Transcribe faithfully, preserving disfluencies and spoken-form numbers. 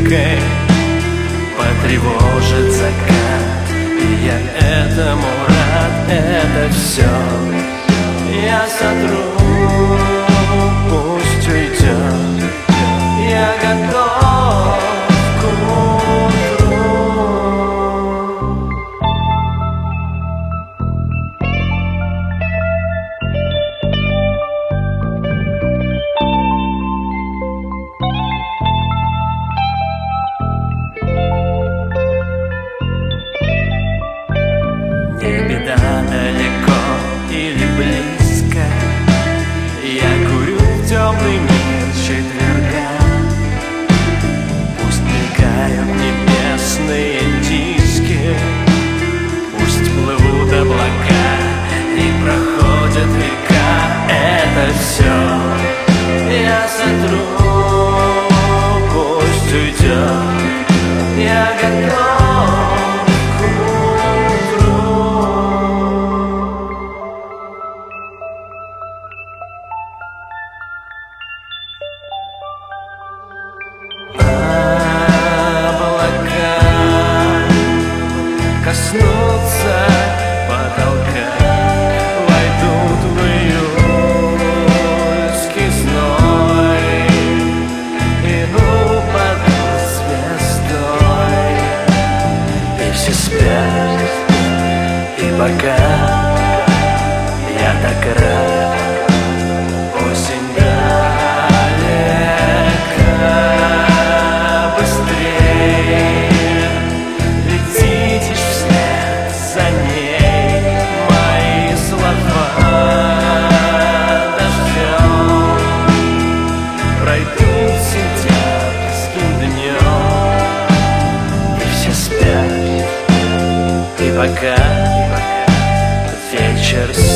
близкой потревожит закат. И я этому рад, это все я сотру, пусть уйдет. Я готов к утру. Не беда, далеко или близко, я курю в темный мир четверга. Пусть мелькают небесные диски, пусть плывут облака и проходят века. Это все я сотру, пусть уйдет. Я готов к утру. Коснутся потолка, войдут в июльский зной и упадут звездой. И все спят, и пока я так рад, осень далека, быстрее летите вслед за ней. Мои слова дождем пройдут сентябрьским днем. И все спят, и пока вечер